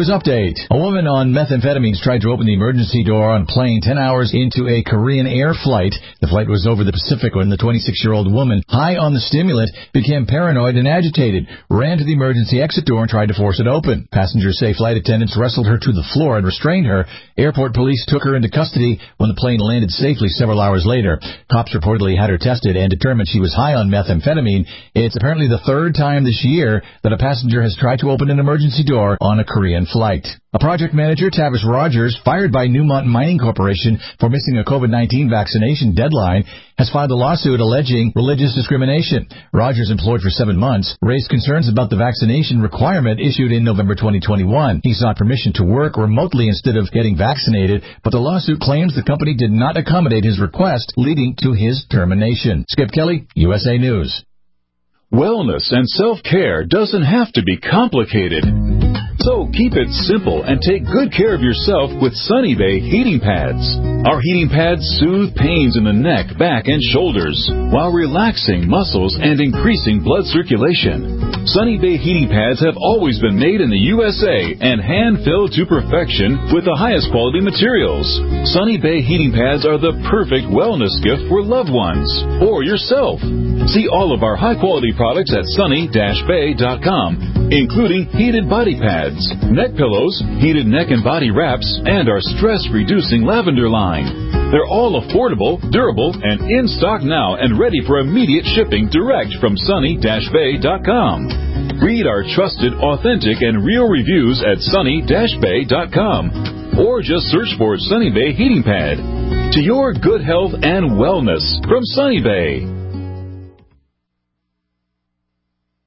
news update. A woman on methamphetamines tried to open the emergency door on a plane 10 hours into a Korean Air flight. The flight was over the Pacific when the 26-year-old woman, high on the stimulant, became paranoid and agitated, ran to the emergency exit door and tried to force it open. Passengers say flight attendants wrestled her to the floor and restrained her. Airport police took her into custody when the plane landed safely several hours later. Cops reportedly had her tested and determined she was high on methamphetamine. It's apparently the third time this year that a passenger has tried to open an emergency door on a Korean flight. A project manager, Tavis Rogers, fired by Newmont Mining Corporation for missing a COVID-19 vaccination deadline, has filed a lawsuit alleging religious discrimination. Rogers, employed for 7 months, raised concerns about the vaccination requirement issued in November 2021. He sought permission to work remotely instead of getting vaccinated, but the lawsuit claims the company did not accommodate his request, leading to his termination. Skip Kelly, USA News. Wellness and self-care doesn't have to be complicated. So keep it simple and take good care of yourself with Sunny Bay heating pads. Our heating pads soothe pains in the neck, back, and shoulders while relaxing muscles and increasing blood circulation. Sunny Bay heating pads have always been made in the USA and hand-filled to perfection with the highest quality materials. Sunny Bay heating pads are the perfect wellness gift for loved ones or yourself. See all of our high-quality products at sunny-bay.com, including heated body pads, neck pillows, heated neck and body wraps, and our stress-reducing lavender line. They're all affordable, durable, and in stock now and ready for immediate shipping direct from sunny-bay.com. Read our trusted, authentic, and real reviews at sunny-bay.com or just search for Sunny Bay Heating Pad. To your good health and wellness from Sunny Bay.